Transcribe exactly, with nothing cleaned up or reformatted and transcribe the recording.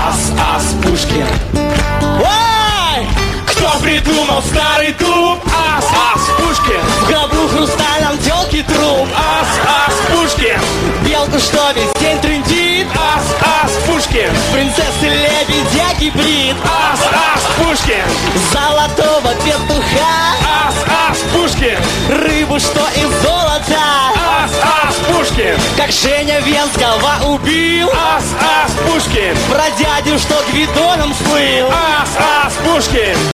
Ас, ас, Пушкин. Ой! Кто придумал старый дуб? Ас, ас, Пушкин. В гробу хрустальном тёлки труп. Ас, ас, Пушкин. Белку, что весь день трындит. Ас, ас, Пушкин. Принцессы лебедя гибрид. Ас, ас, Пушкин. Золотого петуха. Ас, ас, Пушкин. Рыбу, что из золота. Ас, ас, Пушкин. Как Женя Венского убил. Ас, ас, Пушкин. Про дядю, что Гвидоном слыл. Ас, ас, Пушкин.